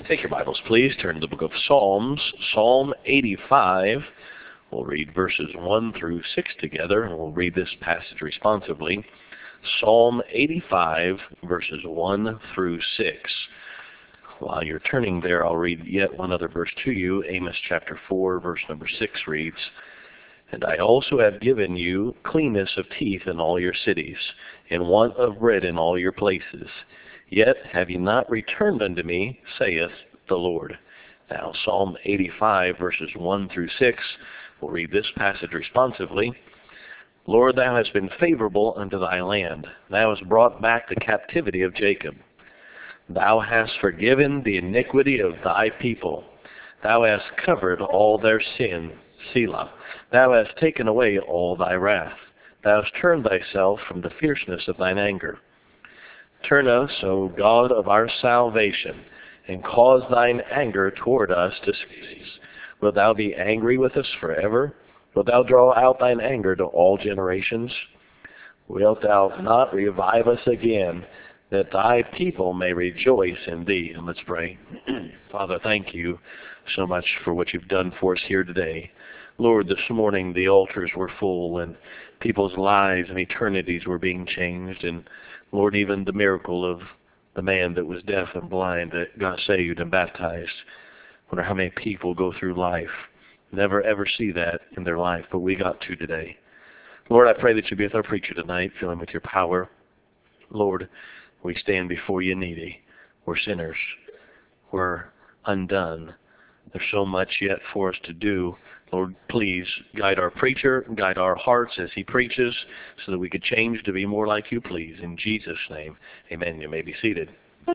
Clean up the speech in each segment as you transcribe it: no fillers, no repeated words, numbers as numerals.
Take your Bibles, please. Turn to the book of Psalms, Psalm 85. We'll read verses 1 through 6 together, and we'll read this passage responsively. Psalm 85, verses 1 through 6. While you're turning there, I'll read yet one other verse to you. Amos chapter 4, verse number 6 reads, "And I also have given you cleanness of teeth in all your cities, and want of bread in all your places. Yet have you not returned unto me, saith the Lord." Now, Psalm 85, verses 1 through 6, we'll read this passage responsively. "Lord, thou hast been favorable unto thy land. Thou hast brought back the captivity of Jacob. Thou hast forgiven the iniquity of thy people. Thou hast covered all their sin, Selah. Thou hast taken away all thy wrath. Thou hast turned thyself from the fierceness of thine anger. Turn us, O God of our salvation, and cause thine anger toward us to cease. Wilt thou be angry with us forever? Wilt thou draw out thine anger to all generations? Wilt thou not revive us again, that thy people may rejoice in thee?" And let's pray. Father, thank you so much for what you've done for us here today. Lord, this morning the altars were full, and people's lives and eternities were being changed. And Lord, even the miracle of the man that was deaf and blind that got saved and baptized. I wonder how many people go through life, never ever see that in their life, but we got to today. Lord, I pray that you be with our preacher tonight, fill him with your power. Lord, we stand before you needy. We're sinners. We're undone. There's so much yet for us to do. Lord, please guide our preacher, guide our hearts as he preaches, so that we could change to be more like you, please. In Jesus' name, amen. You may be seated.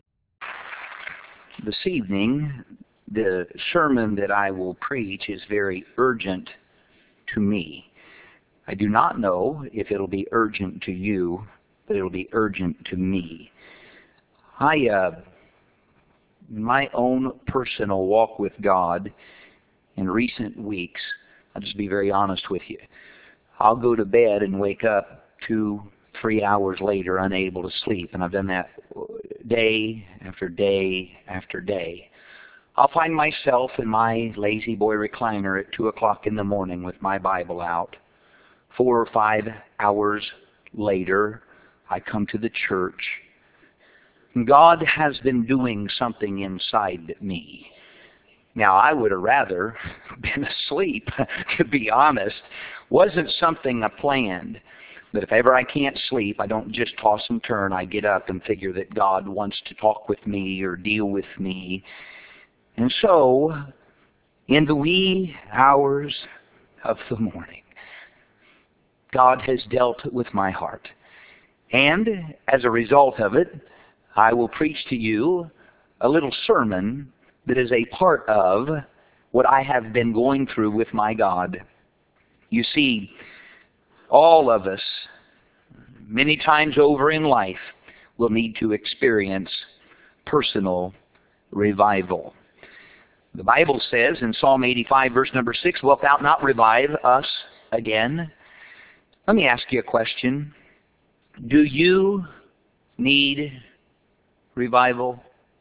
This evening, the sermon that I will preach is very urgent to me. I do not know if it'll be urgent to you, but it'll be urgent to me. In my own personal walk with God in recent weeks, I'll just be very honest with you. I'll go to bed and wake up 2-3 hours later unable to sleep, and I've done that day after day after day. I'll find myself in my lazy boy recliner at 2 o'clock in the morning with my Bible out. 4 or 5 hours later, I come to the church. And God has been doing something inside me. Now, I would have rather been asleep, to be honest. Wasn't something I planned. But if ever I can't sleep, I don't just toss and turn. I get up and figure that God wants to talk with me or deal with me. And so, in the wee hours of the morning, God has dealt with my heart. And as a result of it, I will preach to you a little sermon that is a part of what I have been going through with my God. You see, all of us, many times over in life, will need to experience personal revival. The Bible says in Psalm 85, verse number 6, "Wilt thou not revive us again?" Let me ask you a question. Do you need revival?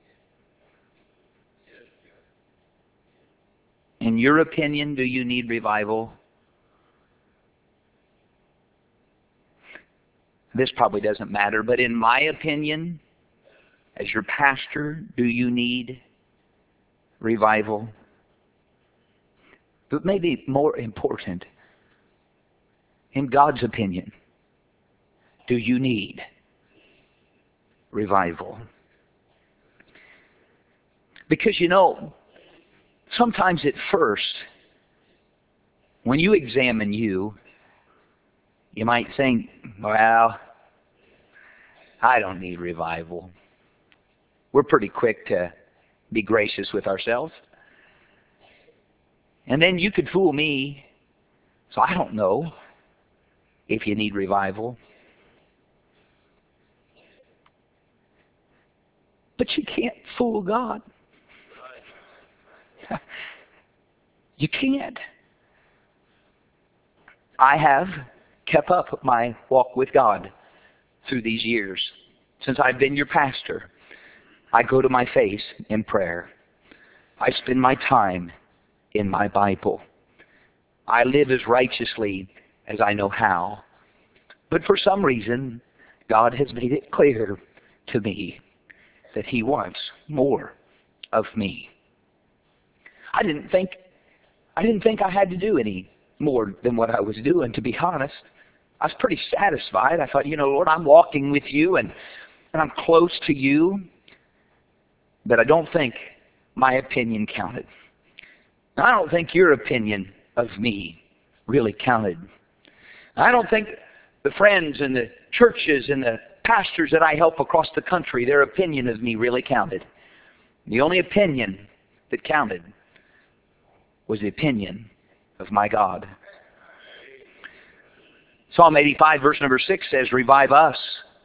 In your opinion, do you need revival? This probably doesn't matter, but in my opinion, as your pastor, do you need revival? But maybe more important, in God's opinion, do you need revival? Because sometimes at first, when you examine you might think, well, I don't need revival. We're pretty quick to be gracious with ourselves. And then you could fool me, so I don't know if you need revival. But you can't fool God. You can't. I have kept up my walk with God through these years. Since I've been your pastor, I go to my face in prayer. I spend my time in my Bible. I live as righteously as I know how. But for some reason, God has made it clear to me that He wants more of me. I didn't think I had to do any more than what I was doing, to be honest. I was pretty satisfied. I thought, Lord, I'm walking with you and I'm close to you. But I don't think my opinion counted. I don't think your opinion of me really counted. I don't think the friends and the churches and the pastors that I help across the country, their opinion of me really counted. The only opinion that counted was the opinion of my God. Psalm 85, verse number 6 says, revive us.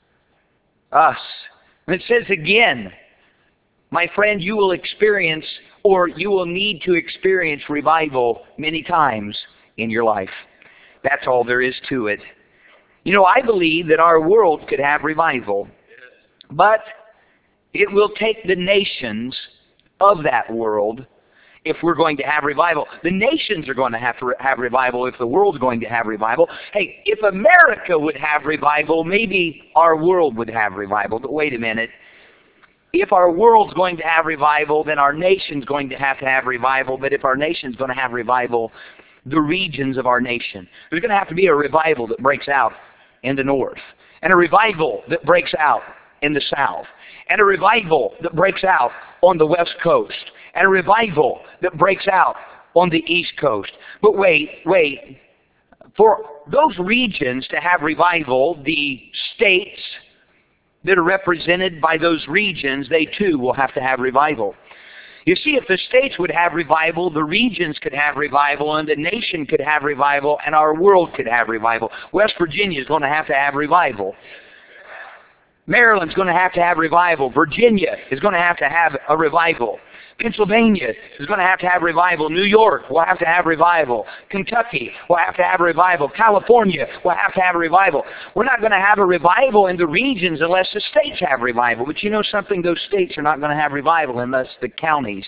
Us. And it says again, my friend, you will experience, or you will need to experience revival many times in your life. That's all there is to it. I believe that our world could have revival, but it will take the nations of that world if we're going to have revival. The nations are going to have revival if the world's going to have revival. Hey, if America would have revival, maybe our world would have revival. But wait a minute. If our world's going to have revival, then our nation's going to have revival. But if our nation's going to have revival, the regions of our nation, there's going to have to be a revival that breaks out in the north, and a revival that breaks out in the south, and a revival that breaks out on the west coast, and a revival that breaks out on the east coast. But wait. For those regions to have revival, the states that are represented by those regions, they too will have to have revival. You see, if the states would have revival, the regions could have revival, and the nation could have revival, and our world could have revival. West Virginia is going to have revival. Maryland's going to have revival. Virginia is going to have a revival. Pennsylvania is going to have revival. New York will have revival. Kentucky will have revival. California will have revival. We're not going to have a revival in the regions unless the states have revival. But you know something? Those states are not going to have revival unless the counties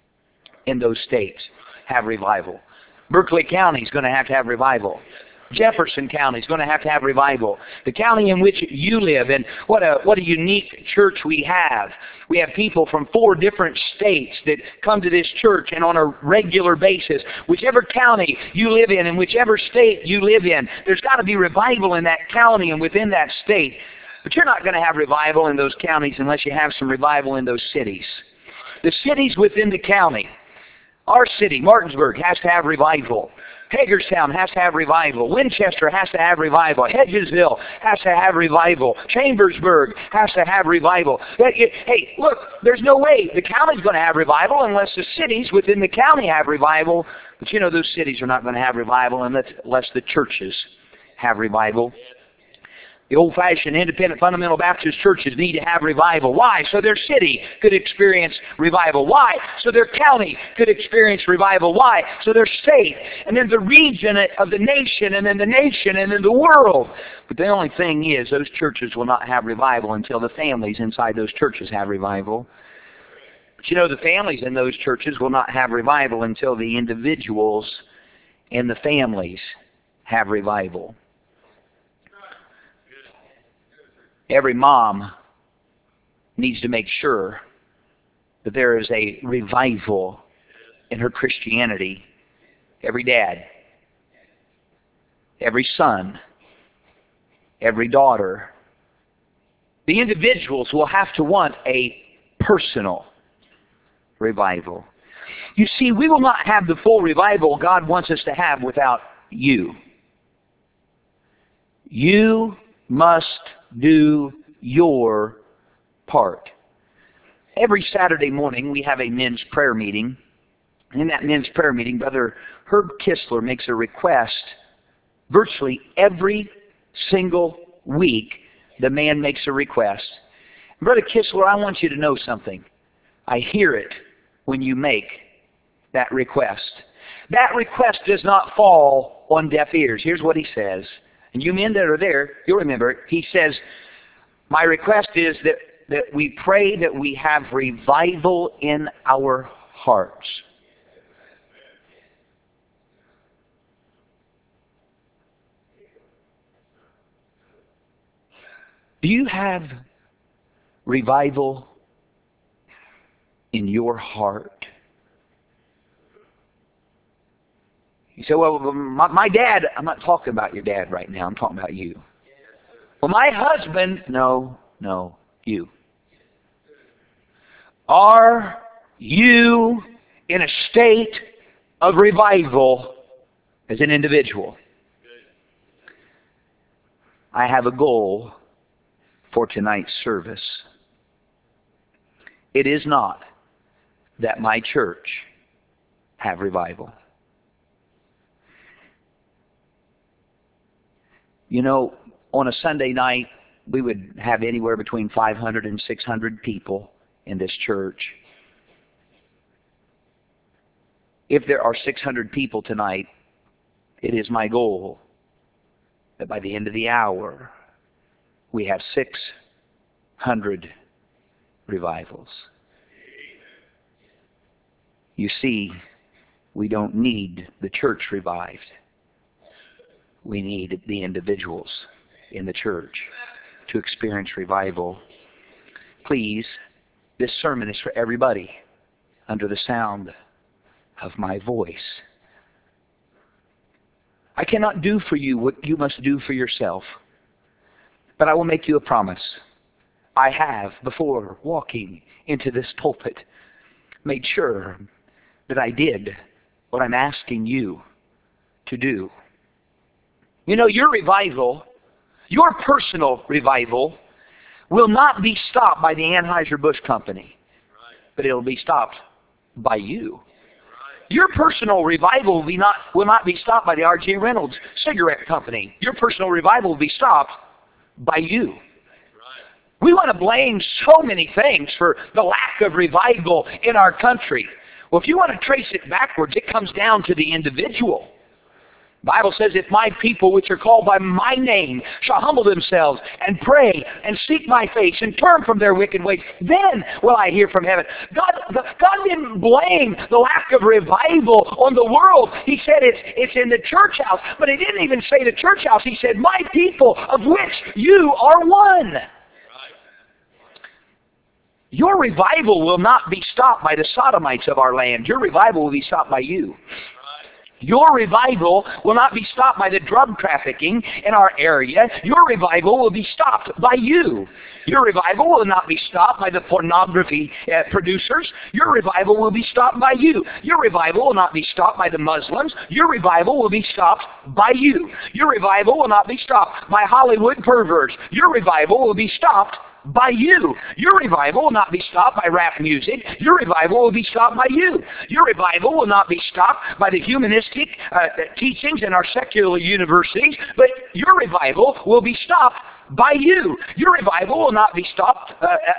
in those states have revival. Berkeley County is going to have revival. Jefferson County is going to have revival. The county in which you live, and what a unique church we have. We have people from 4 different states that come to this church, and on a regular basis, whichever county you live in and whichever state you live in, there's got to be revival in that county and within that state. But you're not going to have revival in those counties unless you have some revival in those cities. The cities within the county. Our city, Martinsburg, has to have revival. Hagerstown has to have revival. Winchester has to have revival. Hedgesville has to have revival. Chambersburg has to have revival. Hey, look, there's no way the county's going to have revival unless the cities within the county have revival. But you know those cities are not going to have revival unless the churches have revival. The old-fashioned independent fundamental Baptist churches need to have revival. Why? So their city could experience revival. Why? So their county could experience revival. Why? So their state, and then the region of the nation, and then the nation, and then the world. But the only thing is, those churches will not have revival until the families inside those churches have revival. But you know, the families in those churches will not have revival until the individuals and the families have revival. Every mom needs to make sure that there is a revival in her Christianity. Every dad, every son, every daughter. The individuals will have to want a personal revival. You see, we will not have the full revival God wants us to have without you. You must do your part. Every Saturday morning we have a men's prayer meeting. In that men's prayer meeting, Brother Herb Kistler makes a request virtually every single week. The man makes a request. Brother Kistler, I want you to know something. I hear it when you make that request. That request does not fall on deaf ears. Here's what he says. And you men that are there, you'll remember it. He says, my request is that we pray that we have revival in our hearts. Do you have revival in your heart? You say, well, my dad, I'm not talking about your dad right now, I'm talking about you. Well, my husband, no, you. Are you in a state of revival as an individual? I have a goal for tonight's service. It is not that my church have revival. You know, on a Sunday night, we would have anywhere between 500 and 600 people in this church. If there are 600 people tonight, it is my goal that by the end of the hour, we have 600 revivals. You see, we don't need the church revived. We need the individuals in the church to experience revival. Please, this sermon is for everybody under the sound of my voice. I cannot do for you what you must do for yourself, but I will make you a promise. I have, before walking into this pulpit, made sure that I did what I'm asking you to do. You know, your revival, your personal revival, will not be stopped by the Anheuser-Busch Company, but it will be stopped by you. Your personal revival will not be stopped by the R.G. Reynolds Cigarette Company. Your personal revival will be stopped by you. We want to blame so many things for the lack of revival in our country. Well, if you want to trace it backwards, it comes down to the individual. The Bible says, if my people which are called by my name shall humble themselves and pray and seek my face and turn from their wicked ways, then will I hear from heaven. God didn't blame the lack of revival on the world. He said it's in the church house. But he didn't even say the church house. He said, my people of which you are one. Your revival will not be stopped by the sodomites of our land. Your revival will be stopped by you. Your revival will not be stopped by the drug trafficking in our area. Your revival will be stopped by you. Your revival will not be stopped by the pornography producers. Your revival will be stopped by you. Your revival will not be stopped by the Muslims. Your revival will be stopped by you. Your revival will not be stopped by Hollywood perverts. Your revival will be stopped by you. Your revival will not be stopped by rap music. Your revival will be stopped by you. Your revival will not be stopped by the humanistic teachings in our secular universities, but your revival will be stopped by you. Your revival will not be stopped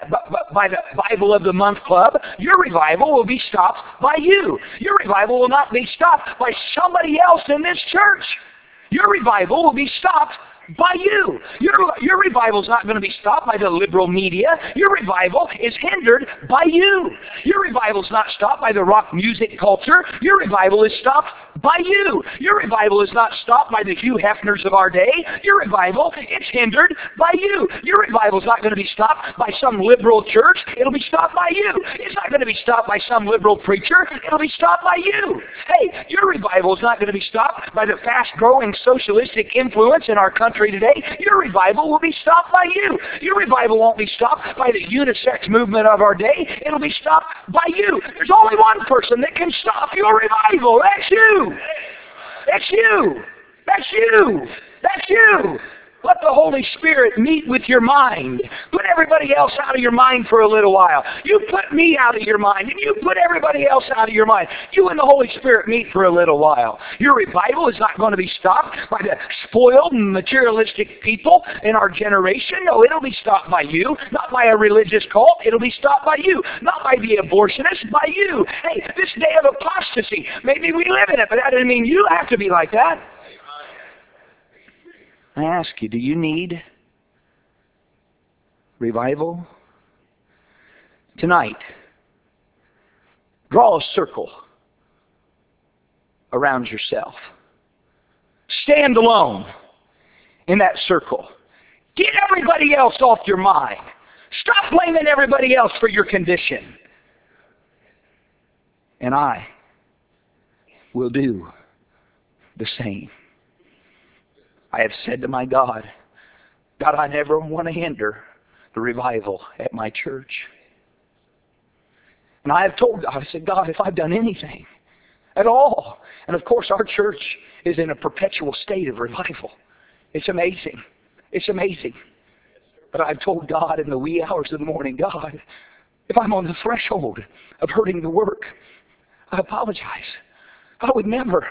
by the Bible of the Month Club. Your revival will be stopped by you. Your revival will not be stopped by somebody else in this church. Your revival will be stopped by you. Your revival is not going to be stopped by the liberal media. Your revival is hindered by you. Your revival is not stopped by the rock music culture. Your revival is stopped by you. Your revival is not stopped by the Hugh Hefners of our day. Your revival is hindered by you. Your revival is not going to be stopped by some liberal church. It'll be stopped by you. It's not going to be stopped by some liberal preacher. It'll be stopped by you. Hey, your revival is not going to be stopped by the fast-growing socialistic influence in our country today. Your revival will be stopped by you. Your revival won't be stopped by the unisex movement of our day. It'll be stopped by you. There's only one person that can stop your revival. That's you. That's you. That's you. That's you. Let the Holy Spirit meet with your mind. Put everybody else out of your mind for a little while. You put me out of your mind, and you put everybody else out of your mind. You and the Holy Spirit meet for a little while. Your revival is not going to be stopped by the spoiled and materialistic people in our generation. No, it'll be stopped by you. Not by a religious cult. It'll be stopped by you. Not by the abortionists, by you. Hey, this day of apostasy, maybe we live in it, but that doesn't mean you have to be like that. I ask you, do you need revival? Tonight, Draw a circle around yourself. Stand alone in that circle. Get everybody else off your mind. Stop blaming everybody else for your condition. And I will do the same. I have said to my God, God, I never want to hinder the revival at my church. And I have told God, I said, God, if I've done anything at all, and of course our church is in a perpetual state of revival. It's amazing. It's amazing. But I've told God in the wee hours of the morning, God, if I'm on the threshold of hurting the work, I apologize. I would never.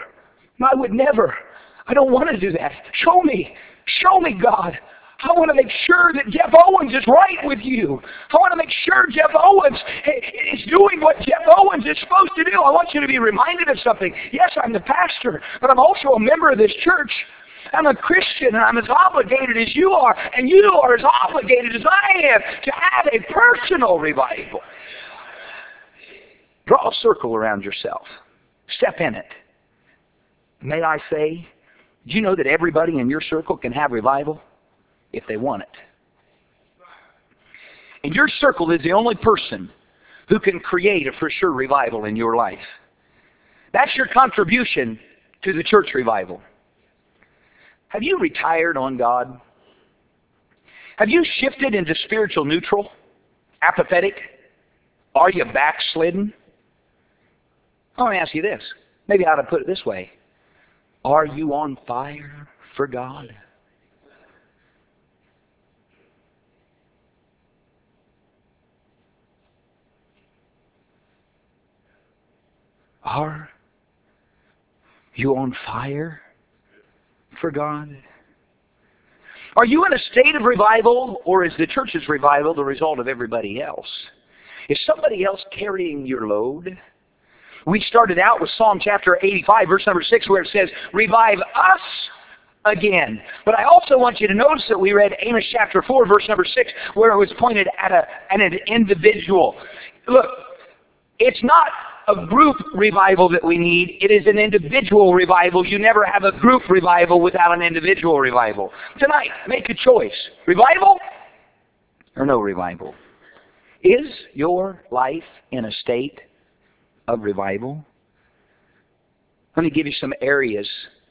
I don't want to do that. Show me, God. I want to make sure that Jeff Owens is right with you. I want to make sure Jeff Owens is doing what Jeff Owens is supposed to do. I want you to be reminded of something. Yes, I'm the pastor, but I'm also a member of this church. I'm a Christian, and I'm as obligated as you are, and you are as obligated as I am to have a personal revival. Draw a circle around yourself. Step in it. May I say, do you know that everybody in your circle can have revival if they want it? And your circle is the only person who can create a for sure revival in your life. That's your contribution to the church revival. Have you retired on God? Have you shifted into spiritual neutral? Apathetic? Are you backslidden? I want to ask you this. Maybe I ought to put it this way. Are you on fire for God? Are you on fire for God? Are you in a state of revival, or is the church's revival the result of everybody else? Is somebody else carrying your load? We started out with Psalm chapter 85, verse number 6, where it says, revive us again. But I also want you to notice that we read Amos chapter 4, verse number 6, where it was pointed at an individual. Look, it's not a group revival that we need. It is an individual revival. You never have a group revival without an individual revival. Tonight, make a choice. Revival or no revival? Is your life in a state of revival? Let me give you some areas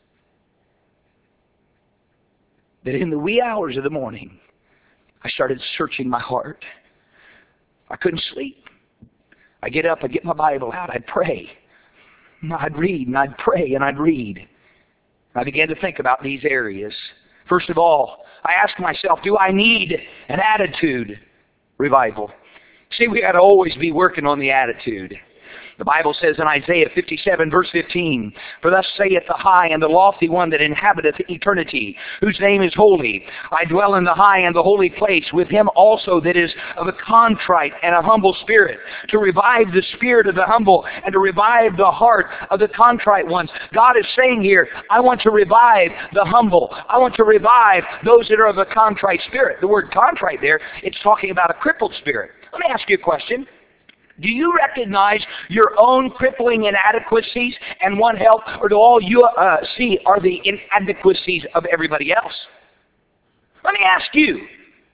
that in the wee hours of the morning, I started searching my heart. I couldn't sleep. I'd get up, I'd get my Bible out, I'd pray. I'd read, and I'd pray, and I'd read. I began to think about these areas. First of all, I asked myself, do I need an attitude revival? See, we got to always be working on the attitude. The Bible says in Isaiah 57, verse 15, for thus saith the high and the lofty one that inhabiteth eternity, whose name is holy. I dwell in the high and the holy place, with him also that is of a contrite and a humble spirit, to revive the spirit of the humble and to revive the heart of the contrite ones. God is saying here, I want to revive the humble. I want to revive those that are of a contrite spirit. The word contrite there, it's talking about a crippled spirit. Let me ask you a question. Do you recognize your own crippling inadequacies and want help, or do all you see are the inadequacies of everybody else? Let me ask you,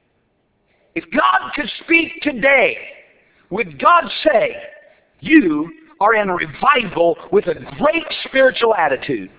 if God could speak today, would God say, you are in revival with a great spiritual attitude?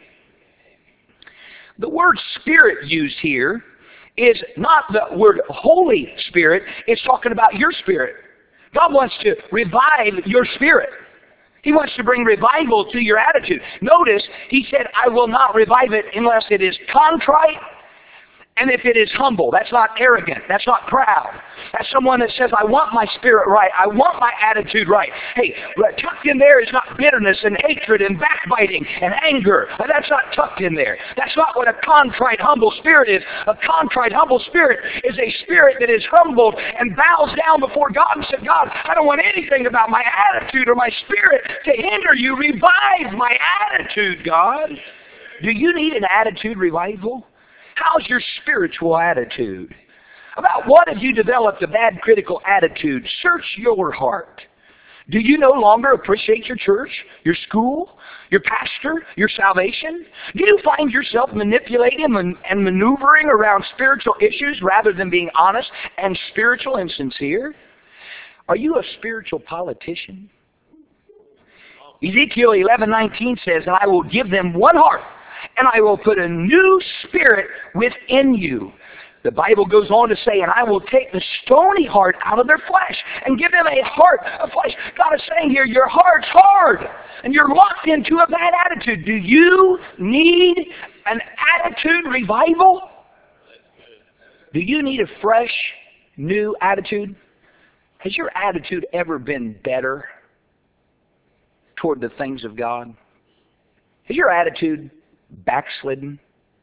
The word spirit used here is not the word Holy Spirit, it's talking about your spirit. God wants to revive your spirit. He wants to bring revival to your attitude. Notice, he said, I will not revive it unless it is contrite and if it is humble. That's not arrogant. That's not proud. That's someone that says, I want my spirit right. I want my attitude right. Hey, tucked in there is not bitterness and hatred and backbiting and anger. That's not tucked in there. That's not what a contrite, humble spirit is. A contrite, humble spirit is a spirit that is humbled and bows down before God and says, God, I don't want anything about my attitude or my spirit to hinder you. Revive my attitude, God. Do you need an attitude revival? How's your spiritual attitude? About what have you developed a bad critical attitude? Search your heart. Do you no longer appreciate your church, your school, your pastor, your salvation? Do you find yourself manipulating and maneuvering around spiritual issues rather than being honest and spiritual and sincere? Are you a spiritual politician? Ezekiel 11:19 says, "And I will give them one heart, and I will put a new spirit within you." The Bible goes on to say, "And I will take the stony heart out of their flesh and give them a heart of flesh." God is saying here, your heart's hard, and you're locked into a bad attitude. Do you need an attitude revival? Do you need a fresh, new attitude? Has your attitude ever been better toward the things of God? Has your attitude backslidden?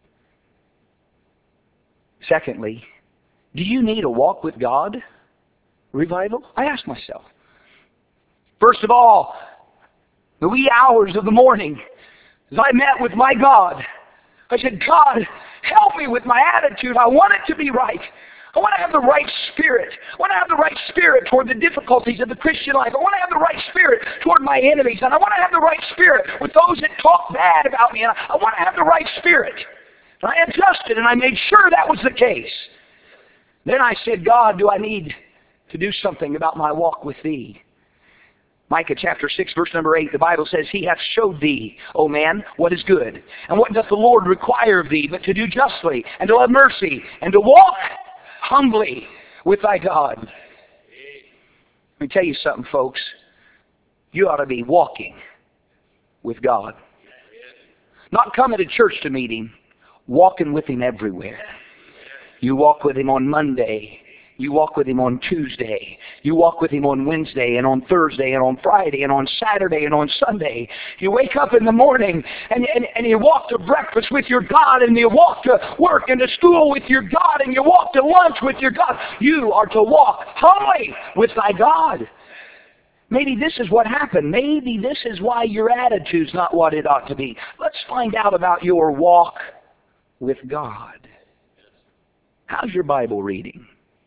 Secondly, do you need a walk with God revival? I ask myself. First of all, the wee hours of the morning, as I met with my God, I said, "God, help me with my attitude. I want it to be right. I want to have the right spirit. I want to have the right spirit toward the difficulties of the Christian life. I want to have the right spirit toward my enemies. And I want to have the right spirit with those that talk bad about me. And I want to have the right spirit." And I adjusted, and I made sure that was the case. Then I said, "God, do I need to do something about my walk with Thee?" Micah chapter 6, verse number 8, the Bible says, "He hath showed thee, O man, what is good. And what doth the Lord require of thee, but to do justly, and to love mercy, and to walk humbly with thy God." Let me tell you something, folks. You ought to be walking with God. Not coming to church to meet Him, walking with Him everywhere. You walk with Him on Monday. You walk with Him on Tuesday. You walk with Him on Wednesday and on Thursday and on Friday and on Saturday and on Sunday. You wake up in the morning and you walk to breakfast with your God, and you walk to work and to school with your God, and you walk to lunch with your God. You are to walk humbly with thy God. Maybe this is what happened. Maybe this is why your attitude's not what it ought to be. Let's find out about your walk with God. How's your Bible reading?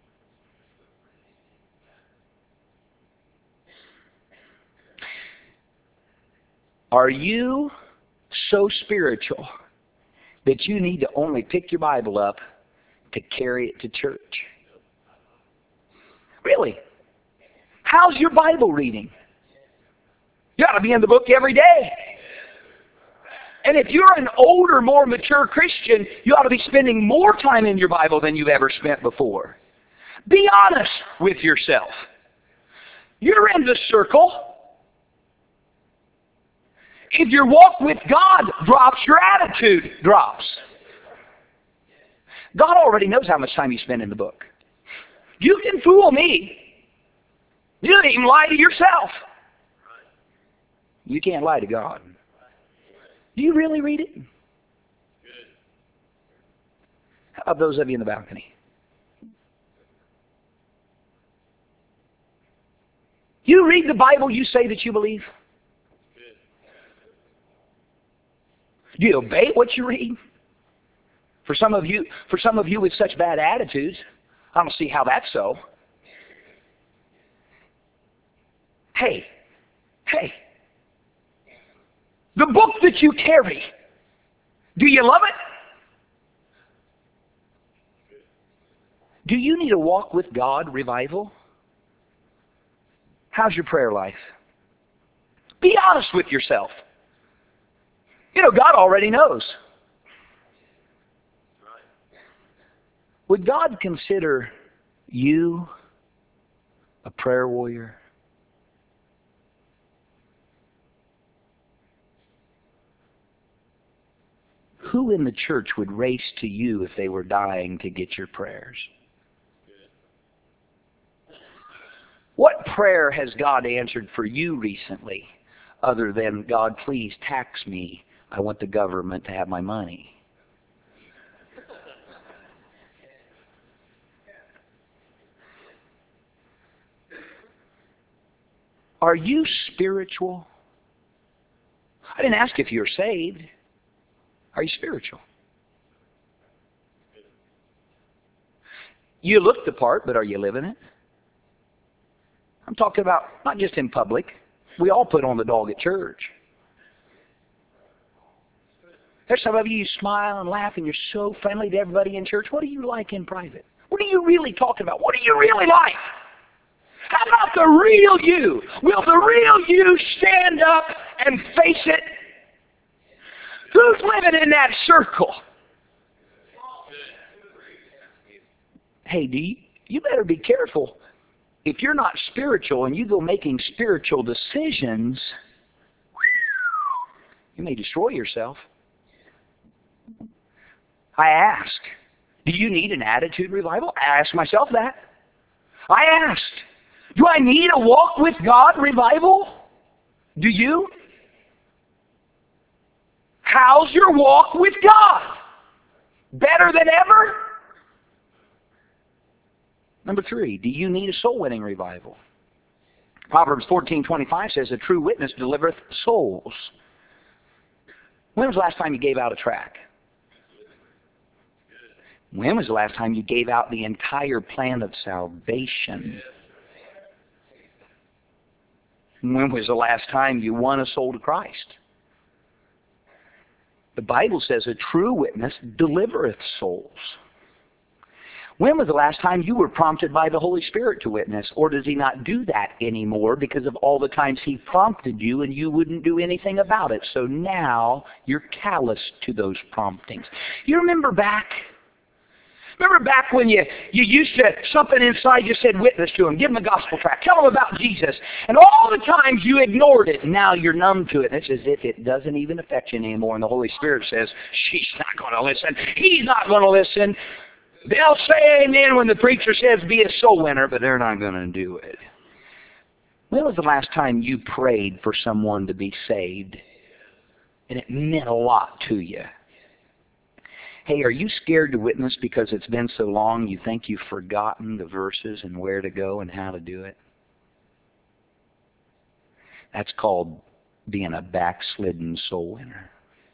Are you so spiritual that you need to only pick your Bible up to carry it to church? Really? How's your Bible reading? You ought to be in the book every day. And if you're an older, more mature Christian, you ought to be spending more time in your Bible than you've ever spent before. Be honest with yourself. You're in the circle. If your walk with God drops, your attitude drops. God already knows how much time you spend in the book. You can fool me. You didn't even lie to yourself. You can't lie to God. Do you really read it? How about those of you in the balcony? You read the Bible you say that you believe? Do you obey what you read? For some of you with such bad attitudes, I don't see how that's so. Hey, the book that you carry, do you love it? Do you need a walk with God revival? How's your prayer life? Be honest with yourself. You know, God already knows. Would God consider you a prayer warrior? Who in the church would race to you if they were dying to get your prayers? What prayer has God answered for you recently other than, "God, please tax me. I want the government to have my money"? Are you spiritual? I didn't ask if you're saved. Are you spiritual? You look the part, but are you living it? I'm talking about not just in public. We all put on the dog at church. There's some of you smile and laugh and you're so friendly to everybody in church. What do you like in private? What are you really talking about? What do you really like? How about the real you? Will the real you stand up and face it? Who's living in that circle? Hey, you better be careful. If you're not spiritual and you go making spiritual decisions, you may destroy yourself. I ask, do you need an attitude revival? I ask myself that. I asked, do I need a walk with God revival? Do you? How's your walk with God? Better than ever? Number 3, do you need a soul-winning revival? Proverbs 14:25 says, a true witness delivereth souls. When was the last time you gave out a tract? When was the last time you gave out the entire plan of salvation? When was the last time you won a soul to Christ? The Bible says a true witness delivereth souls. When was the last time you were prompted by the Holy Spirit to witness? Or does He not do that anymore because of all the times He prompted you and you wouldn't do anything about it? So now you're callous to those promptings. You remember back when you used to, something inside you said witness to them, give them a gospel tract, tell them about Jesus. And all the times you ignored it, and now you're numb to it. And it's as if it doesn't even affect you anymore. And the Holy Spirit says, she's not going to listen. He's not going to listen. They'll say amen when the preacher says be a soul winner, but they're not going to do it. When was the last time you prayed for someone to be saved? And it meant a lot to you. Hey, are you scared to witness because it's been so long you think you've forgotten the verses and where to go and how to do it? That's called being a backslidden soul winner.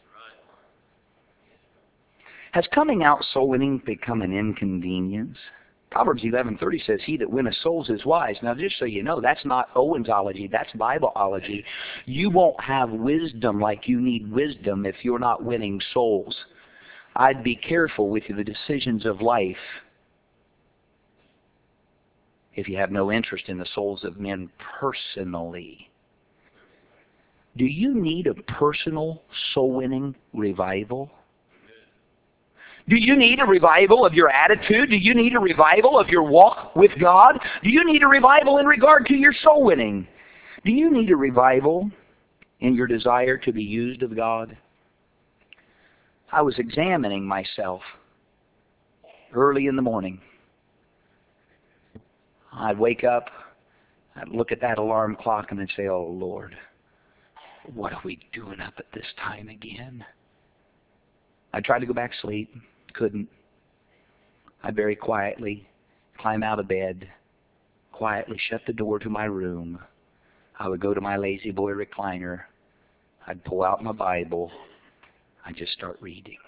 Has coming out soul winning become an inconvenience? Proverbs 11:30 says, he that winneth souls is wise. Now just so you know, that's not Owensology, that's Bibleology. You won't have wisdom like you need wisdom if you're not winning souls. I'd be careful with the decisions of life if you have no interest in the souls of men personally. Do you need a personal soul-winning revival? Do you need a revival of your attitude? Do you need a revival of your walk with God? Do you need a revival in regard to your soul winning? Do you need a revival in your desire to be used of God? I was examining myself early in the morning. I'd wake up, I'd look at that alarm clock and I'd say, oh Lord, what are we doing up at this time again? I tried to go back to sleep, couldn't. I'd very quietly climb out of bed, quietly shut the door to my room. I would go to my lazy boy recliner. I'd pull out my Bible. I'd just start reading.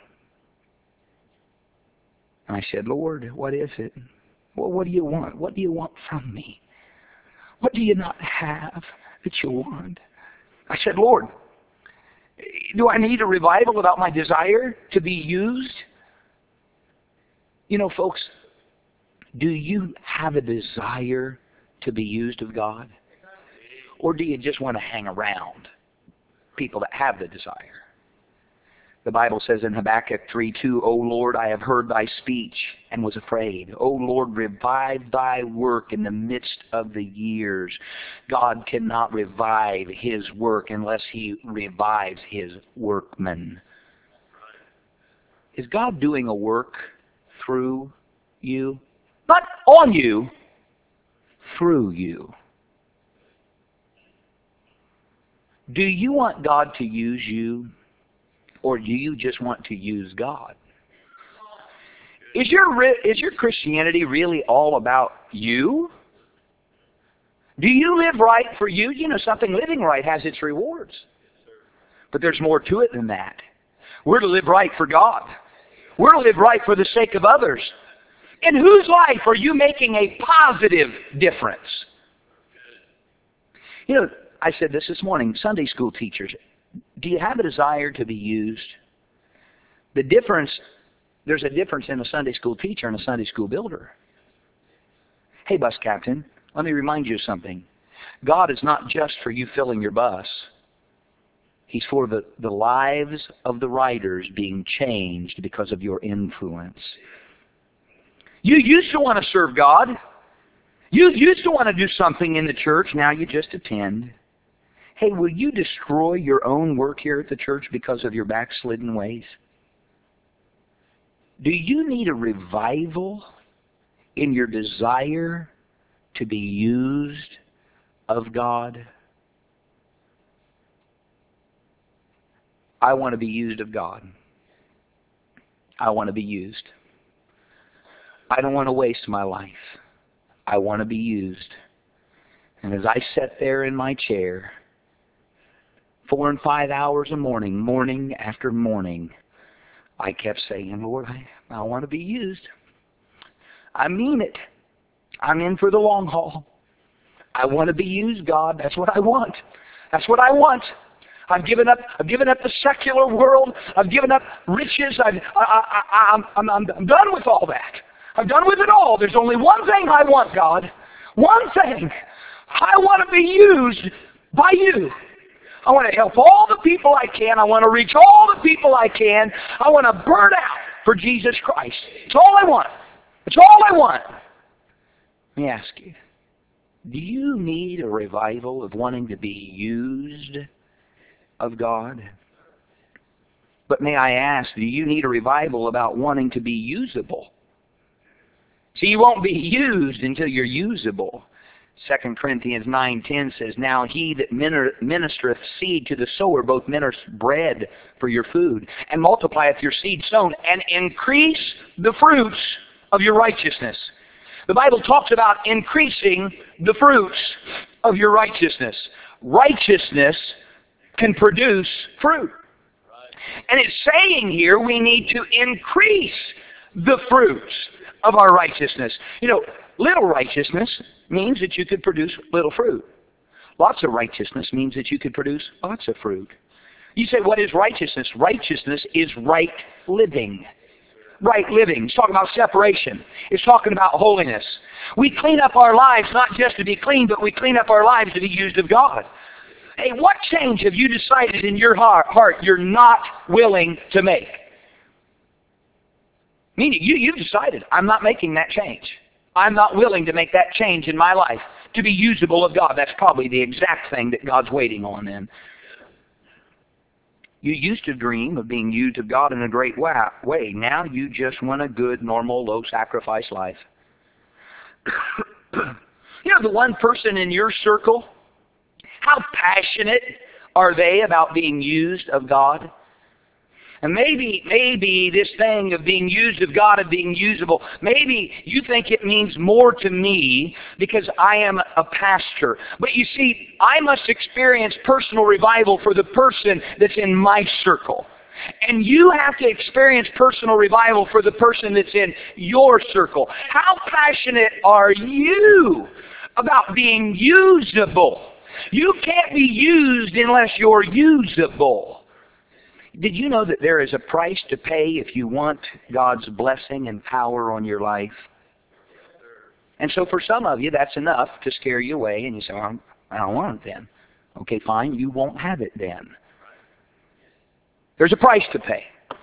And I said, Lord, what is it? Well, what do you want? What do you want from me? What do you not have that you want? I said, Lord, do I need a revival about my desire to be used? You know, folks, do you have a desire to be used of God? Or do you just want to hang around people that have the desire? The Bible says in Habakkuk 3:2, O Lord, I have heard thy speech and was afraid. O Lord, revive thy work in the midst of the years. God cannot revive his work unless he revives his workmen. Is God doing a work through you? Not on you, through you. Do you want God to use you? Or do you just want to use God? Is your Christianity really all about you? Do you live right for you? You know something, living right has its rewards. But there's more to it than that. We're to live right for God. We're to live right for the sake of others. In whose life are you making a positive difference? You know, I said this morning, Sunday school teachers, do you have a desire to be used? There's a difference in a Sunday school teacher and a Sunday school builder. Hey, bus captain, let me remind you of something. God is not just for you filling your bus. He's for the lives of the riders being changed because of your influence. You used to want to serve God. You used to want to do something in the church. Now you just attend. Hey, will you destroy your own work here at the church because of your backslidden ways? Do you need a revival in your desire to be used of God? I want to be used of God. I want to be used. I don't want to waste my life. I want to be used. And as I sat there in my chair, 4 and 5 hours a morning after morning, I kept saying, Lord, I want to be used. I mean it. I'm in for the long haul. I want to be used, God. That's what I want. That's what I want. I've given up the secular world. I've given up riches. I'm done with all that. I'm done with it all. There's only one thing I want, God. One thing. I want to be used by you. I want to help all the people I can. I want to reach all the people I can. I want to burn out for Jesus Christ. It's all I want. It's all I want. Let me ask you, do you need a revival of wanting to be used of God? But may I ask, do you need a revival about wanting to be usable? See, you won't be used until you're usable. 2 Corinthians 9:10 says, Now he that ministereth seed to the sower both ministereth bread for your food, and multiplieth your seed sown, and increase the fruits of your righteousness. The Bible talks about increasing the fruits of your righteousness. Righteousness can produce fruit. And it's saying here we need to increase the fruits of our righteousness. You know, little righteousness means that you could produce little fruit. Lots of righteousness means that you could produce lots of fruit. You say, what is righteousness? Righteousness is right living. Right living. It's talking about separation. It's talking about holiness. We clean up our lives not just to be clean, but we clean up our lives to be used of God. Hey, what change have you decided in your heart you're not willing to make? Meaning, you've decided, I'm not making that change. I'm not willing to make that change in my life to be usable of God. That's probably the exact thing that God's waiting on then. You used to dream of being used of God in a great way. Now you just want a good, normal, low-sacrifice life. You know, the one person in your circle, how passionate are they about being used of God? And maybe this thing of being used of God, of being usable, maybe you think it means more to me because I am a pastor. But you see, I must experience personal revival for the person that's in my circle. And you have to experience personal revival for the person that's in your circle. How passionate are you about being usable? You can't be used unless you're usable. Did you know that there is a price to pay if you want God's blessing and power on your life? And so for some of you, that's enough to scare you away, and you say, well, I don't want it then. Okay, fine, you won't have it then. There's a price to pay.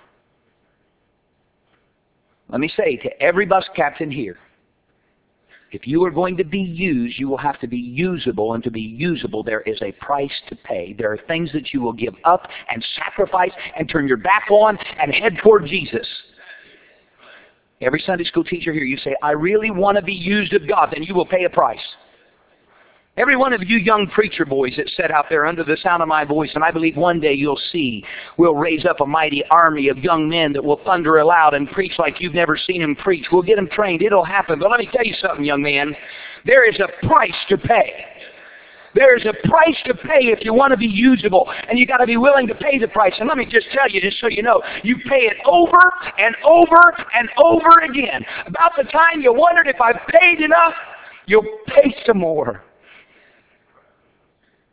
Let me say to every bus captain here, if you are going to be used, you will have to be usable. And to be usable, there is a price to pay. There are things that you will give up and sacrifice and turn your back on and head toward Jesus. Every Sunday school teacher here, you say, I really want to be used of God. Then you will pay a price. Every one of you young preacher boys that sit out there under the sound of my voice, and I believe one day you'll see, we'll raise up a mighty army of young men that will thunder aloud and preach like you've never seen them preach. We'll get them trained. It'll happen. But let me tell you something, young man. There is a price to pay. There is a price to pay if you want to be usable, and you got to be willing to pay the price. And let me just tell you, just so you know, you pay it over and over and over again. About the time you wondered if I've paid enough, you'll pay some more.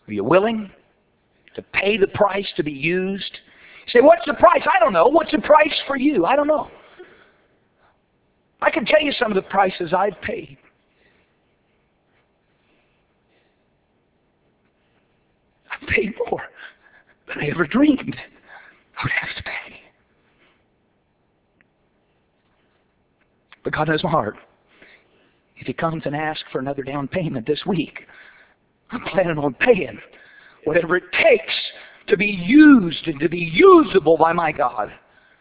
Are you willing to pay the price to be used? You say, what's the price? I don't know. What's the price for you? I don't know. I can tell you some of the prices I've paid. I've paid more than I ever dreamed I would have to pay. But God knows my heart. If He comes and asks for another down payment this week, I'm planning on paying whatever it takes to be used and to be usable by my God.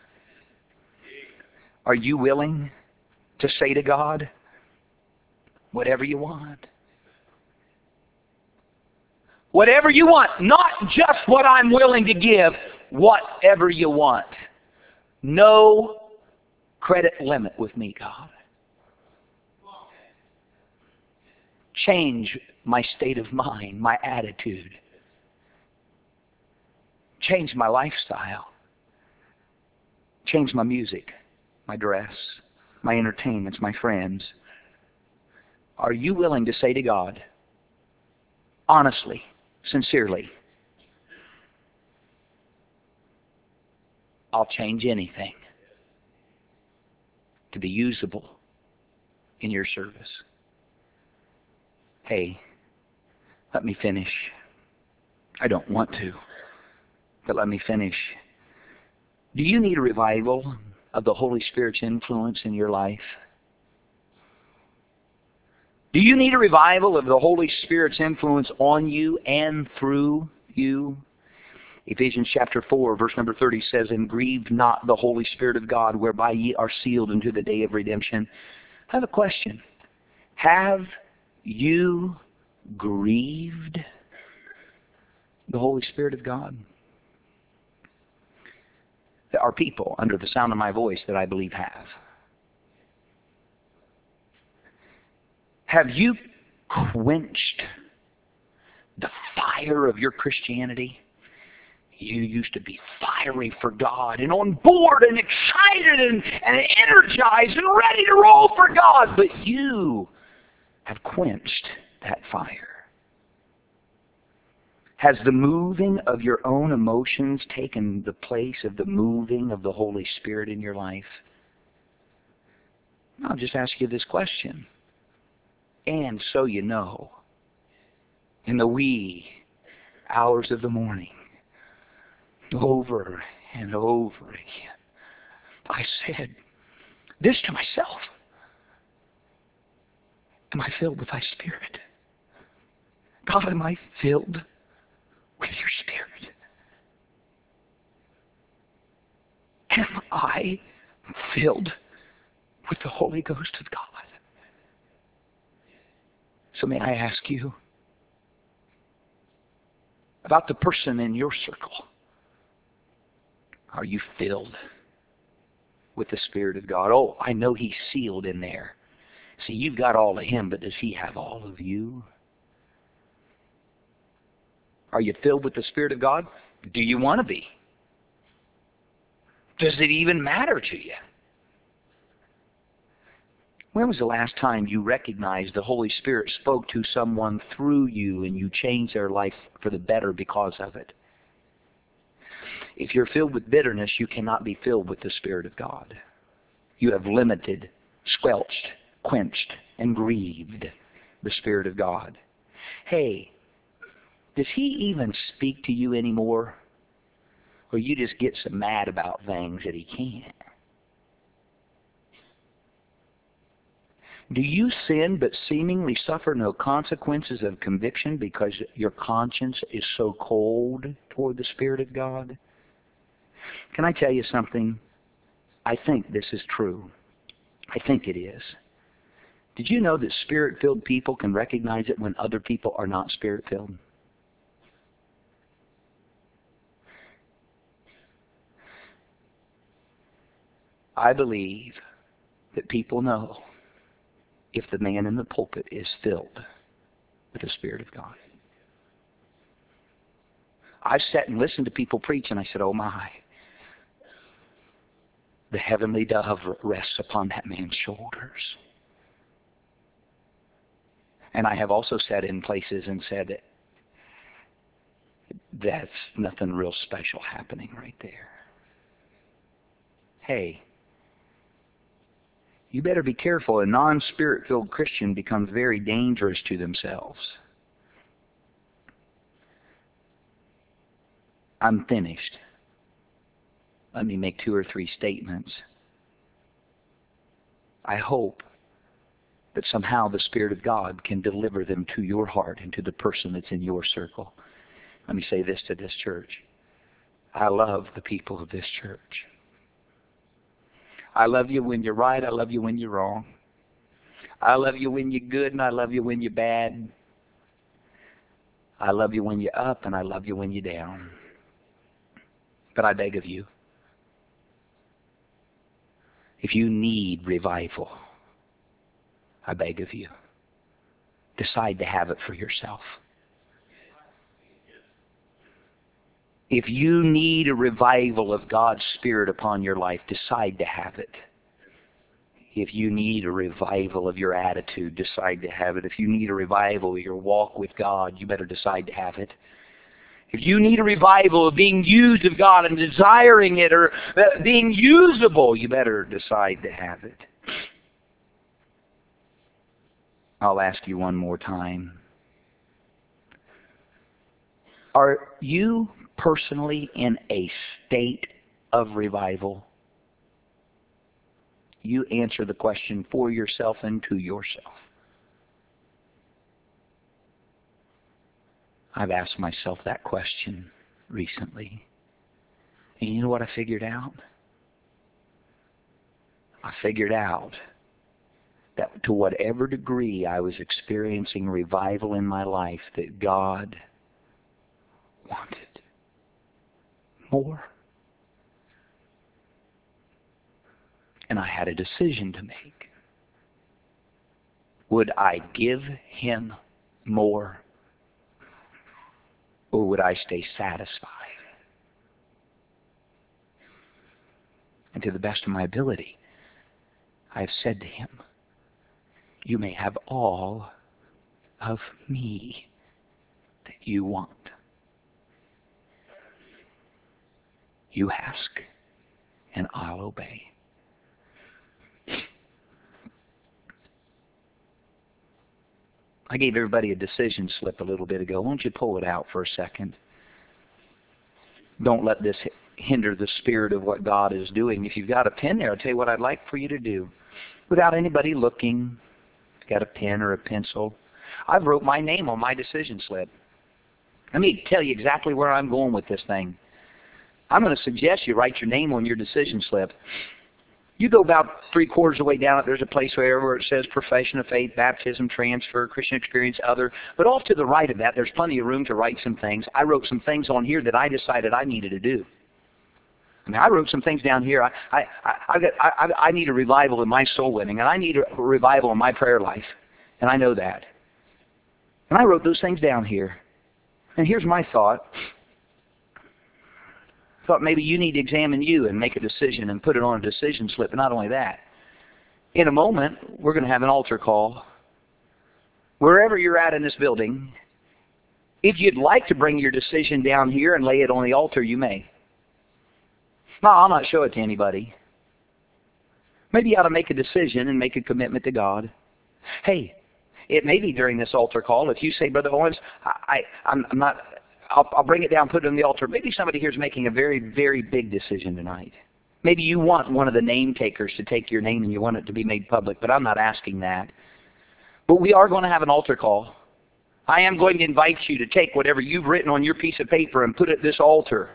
Are you willing to say to God, whatever you want? Whatever you want, not just what I'm willing to give, whatever you want. No credit limit with me, God. Change my state of mind, my attitude. Change my lifestyle. Change my music, my dress, my entertainments, my friends. Are you willing to say to God, honestly, sincerely, I'll change anything to be usable in your service? Hey, let me finish. I don't want to, but let me finish. Do you need a revival of the Holy Spirit's influence in your life? Do you need a revival of the Holy Spirit's influence on you and through you? Ephesians chapter 4, verse number 30 says, and grieve not the Holy Spirit of God, whereby ye are sealed unto the day of redemption. I have a question. Have you grieved the Holy Spirit of God? There are people under the sound of my voice that I believe have. Have you quenched the fire of your Christianity? You used to be fiery for God and on board and excited and energized and ready to roll for God, but you have quenched that fire. Has the moving of your own emotions taken the place of the moving of the Holy Spirit in your life? I'll just ask you this question. And so you know, in the wee hours of the morning, over and over again, I said this to myself. Am I filled with thy Spirit? God, am I filled with your Spirit? Am I filled with the Holy Ghost of God? So may I ask you about the person in your circle. Are you filled with the Spirit of God? Oh, I know He's sealed in there. See, you've got all of Him, but does He have all of you? Are you filled with the Spirit of God? Do you want to be? Does it even matter to you? When was the last time you recognized the Holy Spirit spoke to someone through you and you changed their life for the better because of it? If you're filled with bitterness, you cannot be filled with the Spirit of God. You have limited, squelched, quenched, and grieved the Spirit of God. Hey, does He even speak to you anymore? Or you just get so mad about things that He can't? Do you sin but seemingly suffer no consequences of conviction because your conscience is so cold toward the Spirit of God? Can I tell you something? I think this is true. I think it is. Did you know that Spirit-filled people can recognize it when other people are not Spirit-filled? I believe that people know if the man in the pulpit is filled with the Spirit of God. I've sat and listened to people preach and I said, oh my, the heavenly dove rests upon that man's shoulders. And I have also sat in places and said, that's nothing real special happening right there. Hey, you better be careful. A non-Spirit-filled Christian becomes very dangerous to themselves. I'm finished. Let me make 2 or 3 statements. I hope that somehow the Spirit of God can deliver them to your heart and to the person that's in your circle. Let me say this to this church. I love the people of this church. I love you when you're right. I love you when you're wrong. I love you when you're good, and I love you when you're bad. I love you when you're up, and I love you when you're down. But I beg of you, if you need revival, I beg of you, decide to have it for yourself. If you need a revival of God's Spirit upon your life, decide to have it. If you need a revival of your attitude, decide to have it. If you need a revival of your walk with God, you better decide to have it. If you need a revival of being used of God and desiring it or being usable, you better decide to have it. I'll ask you one more time. Are you personally in a state of revival? You answer the question for yourself and to yourself. I've asked myself that question recently. And you know what I figured out? I figured out that to whatever degree I was experiencing revival in my life, that God wanted more. And I had a decision to make. Would I give Him more, or would I stay satisfied? And to the best of my ability, I have said to Him, you may have all of me that you want. You ask, and I'll obey. I gave everybody a decision slip a little bit ago. Why don't you pull it out for a second? Don't let this hinder the spirit of what God is doing. If you've got a pen there, I'll tell you what I'd like for you to do. Without anybody looking, if you've got a pen or a pencil, I've wrote my name on my decision slip. Let me tell you exactly where I'm going with this thing. I'm going to suggest you write your name on your decision slip. You go about 3/4 of the way down it, there's a place where it says profession of faith, baptism, transfer, Christian experience, other. But off to the right of that, there's plenty of room to write some things. I wrote some things on here that I decided I needed to do. I mean, I wrote some things down here. I need a revival in my soul winning, and I need a revival in my prayer life. And I know that. And I wrote those things down here. And here's my thought. I thought maybe you need to examine you and make a decision and put it on a decision slip. And not only that, in a moment, we're going to have an altar call. Wherever you're at in this building, if you'd like to bring your decision down here and lay it on the altar, you may. No, I'll not show it to anybody. Maybe you ought to make a decision and make a commitment to God. Hey, it may be during this altar call, if you say, Brother Owens, I'll bring it down, put it on the altar. Maybe somebody here is making a very, very big decision tonight. Maybe you want one of the name takers to take your name and you want it to be made public, but I'm not asking that. But we are going to have an altar call. I am going to invite you to take whatever you've written on your piece of paper and put it at this altar.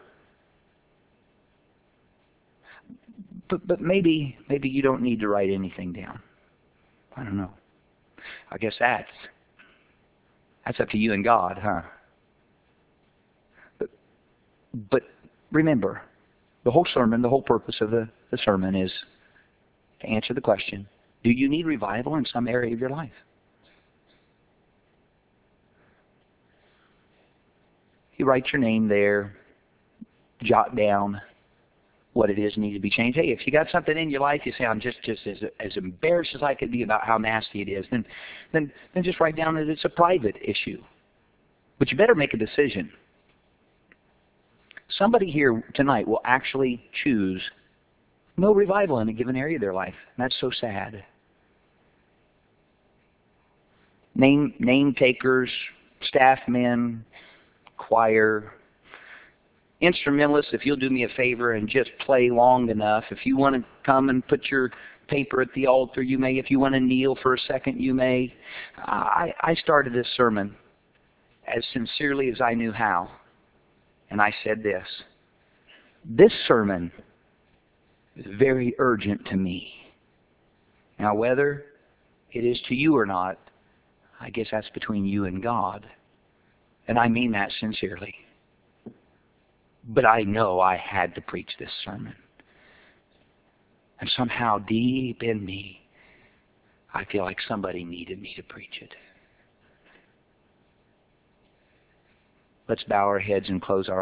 But maybe you don't need to write anything down. I don't know. I guess that's up to you and God, huh? But remember, the whole sermon, the whole purpose of the sermon is to answer the question, do you need revival in some area of your life? You write your name there, jot down what it is needs to be changed. Hey, if you got something in your life, you say, I'm just as embarrassed as I could be about how nasty it is, then just write down that it's a private issue. But you better make a decision. Somebody here tonight will actually choose no revival in a given area of their life. And that's so sad. Name takers, staff men, choir, instrumentalists, if you'll do me a favor and just play long enough. If you want to come and put your paper at the altar, you may. If you want to kneel for a second, you may. I started this sermon as sincerely as I knew how. And I said this sermon is very urgent to me. Now, whether it is to you or not, I guess that's between you and God. And I mean that sincerely. But I know I had to preach this sermon. And somehow deep in me, I feel like somebody needed me to preach it. Let's bow our heads and close our